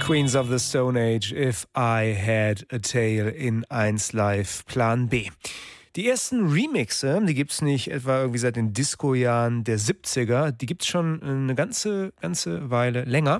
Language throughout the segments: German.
Queens of the Stone Age, If I Had a Tale in 1 Live Plan B. Die ersten Remixe, die gibt's nicht etwa irgendwie seit den Disco-Jahren der 70er, die gibt's schon eine ganze Weile länger.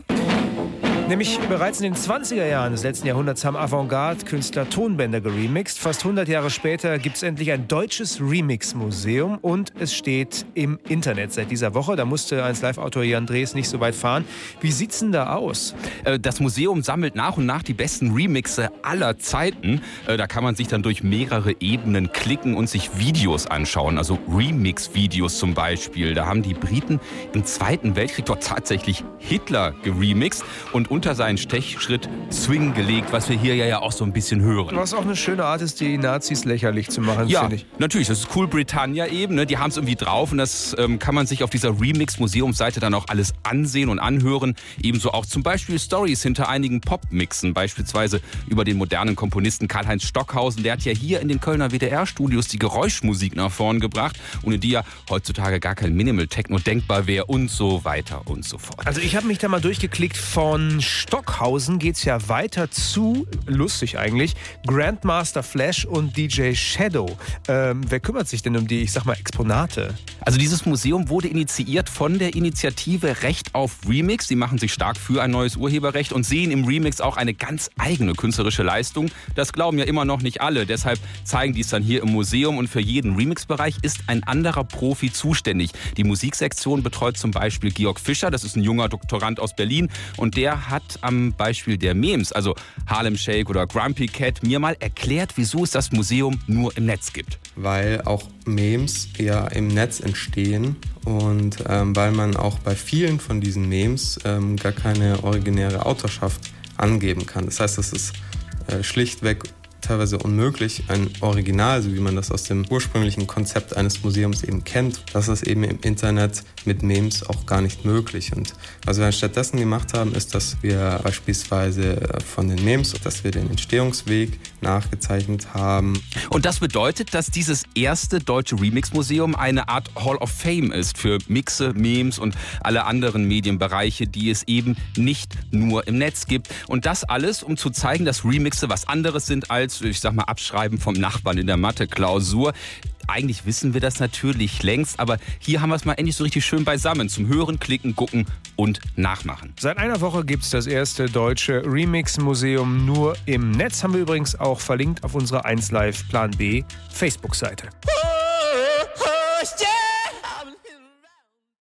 Nämlich bereits in den 20er Jahren des letzten Jahrhunderts haben Avantgarde-Künstler Tonbänder geremixt. Fast 100 Jahre später gibt es endlich ein deutsches Remix-Museum und es steht im Internet seit dieser Woche. Da musste 1 Live-Autor Jan Drees nicht so weit fahren. Wie sieht's denn da aus? Das Museum sammelt nach und nach die besten Remixe aller Zeiten. Da kann man sich dann durch mehrere Ebenen klicken und sich Videos anschauen. Also Remix-Videos zum Beispiel. Da haben die Briten im Zweiten Weltkrieg dort tatsächlich Hitler geremixt und unter seinen Stechschritt Swing gelegt, was wir hier ja auch so ein bisschen hören. Was auch eine schöne Art ist, die Nazis lächerlich zu machen, ja, finde ich. Natürlich, das ist Cool Britannia eben, ne? Die haben es irgendwie drauf und das kann man sich auf dieser Remix-Museumsseite dann auch alles ansehen und anhören. Ebenso auch zum Beispiel Stories hinter einigen Pop-Mixen, beispielsweise über den modernen Komponisten Karl-Heinz Stockhausen. Der hat ja hier in den Kölner WDR-Studios die Geräuschmusik nach vorn gebracht, ohne die ja heutzutage gar kein Minimal-Techno denkbar wäre und so weiter und so fort. Also ich habe mich da mal durchgeklickt. Von Stockhausen geht's ja weiter zu, lustig eigentlich, Grandmaster Flash und DJ Shadow. Wer kümmert sich denn um die, ich sag mal, Exponate? Also dieses Museum wurde initiiert von der Initiative Recht auf Remix. Die machen sich stark für ein neues Urheberrecht und sehen im Remix auch eine ganz eigene künstlerische Leistung. Das glauben ja immer noch nicht alle. Deshalb zeigen die es dann hier im Museum und für jeden Remix-Bereich ist ein anderer Profi zuständig. Die Musiksektion betreut zum Beispiel Georg Fischer. Das ist ein junger Doktorand aus Berlin und der hat am Beispiel der Memes, also Harlem Shake oder Grumpy Cat, mir mal erklärt, wieso es das Museum nur im Netz gibt. Weil auch Memes ja im Netz entstehen und weil man auch bei vielen von diesen Memes gar keine originäre Autorschaft angeben kann. Das heißt, es ist schlichtweg teilweise unmöglich, ein Original, so wie man das aus dem ursprünglichen Konzept eines Museums eben kennt, das ist eben im Internet mit Memes auch gar nicht möglich. Und was wir stattdessen gemacht haben, ist, dass wir beispielsweise von den Memes, dass wir den Entstehungsweg nachgezeichnet haben. Und das bedeutet, dass dieses erste deutsche Remix-Museum eine Art Hall of Fame ist für Mixe, Memes und alle anderen Medienbereiche, die es eben nicht nur im Netz gibt. Und das alles, um zu zeigen, dass Remixe was anderes sind als, ich sag mal, Abschreiben vom Nachbarn in der Mathe-Klausur. Eigentlich wissen wir das natürlich längst, aber hier haben wir es mal endlich so richtig schön beisammen. Zum Hören, Klicken, Gucken und Nachmachen. Seit einer Woche gibt es das erste deutsche Remix-Museum nur im Netz. Haben wir übrigens auch verlinkt auf unserer 1 Live Plan B Facebook-Seite.